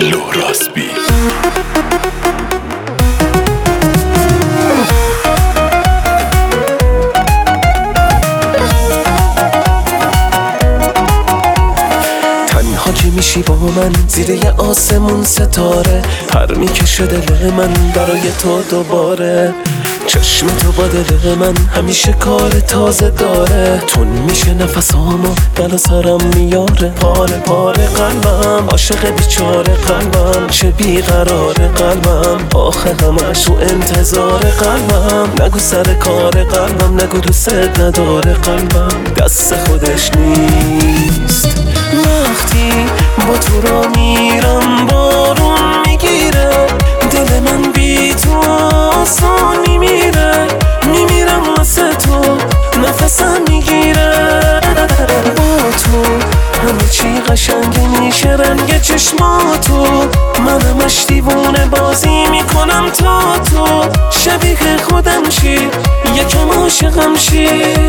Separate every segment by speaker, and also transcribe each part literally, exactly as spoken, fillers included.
Speaker 1: لوراسبی.
Speaker 2: تنها که میشی با من زیر یه آسمون ستاره، پر میکشه دل من برای تو دوباره. چشم تو با دل من همیشه کار تازه داره، تون میشه نفسامو دل و سرم میاره. پاره پاره قلبم عاشق بیچاره قلبم، چه بیقرار قلبم آخه همش تو انتظار قلبم. نگو سر کار قلبم، نگو دوست نداره قلبم، دست خودش نیست. وقتی با تو را میرم بارون میگیره، دل من بی تو آسان میمیره. میمیرم واسه تو نفسم میگیره. با تو همه چی قشنگه میشه، رنگ چشماتو من همش دیوونه بازی میکنم تا تو شبیه خودم شی، یکم عاشقم شی.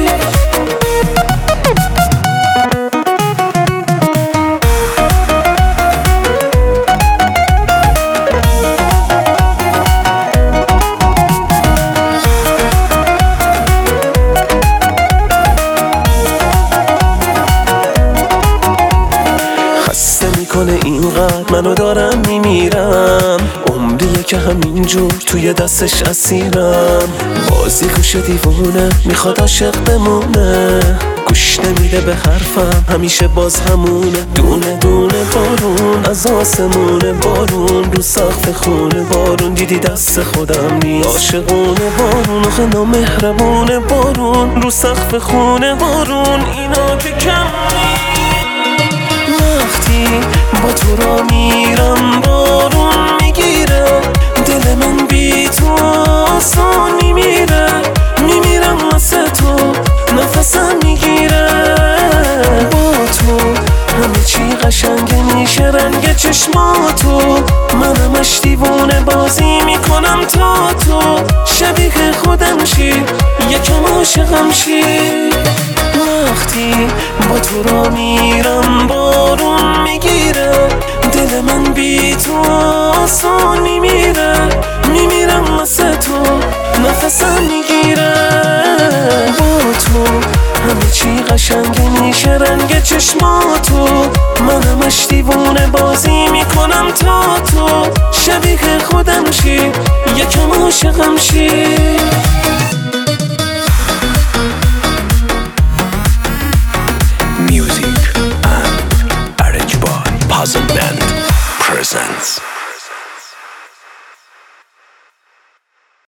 Speaker 2: کنه اینقدر منو دارم میمیرم، عمریه که همینجور توی دستش اسیرم. بازی گوش دیوونه میخواد عاشق بمونه، گوش نمیده به حرفم همیشه باز همونه. دونه دونه بارون از آسمونه، بارون رو سقف خونه، بارون دیدی دست خودم نیست. عاشقونه بارون آخه نامهربونه، بارون رو سقف خونه، بارون اینا که کم نیست. وقتی با تو را میرم بارون میگیره، دل من بی تو آسان میمیره. میمیرم واسه تو نفسم میگیره. با تو همه چی قشنگه میشه، رنگ چشماتو من همش دیوونه بازی میکنم تا تو شبیه خودم شی، یکم عاشقم شی. وقتی با تو را میرم بارون میگیره، دل من بی تو آسان میمیره. میمیرم واسه تو نفسم میگیره. با تو همه چی قشنگه میشه، رنگ چشماتو من همش دیوونه بازی میکنم تا تو شبیه خودم شی، یکم عاشقم شی.
Speaker 1: Music and arranged by Puzzle Band presents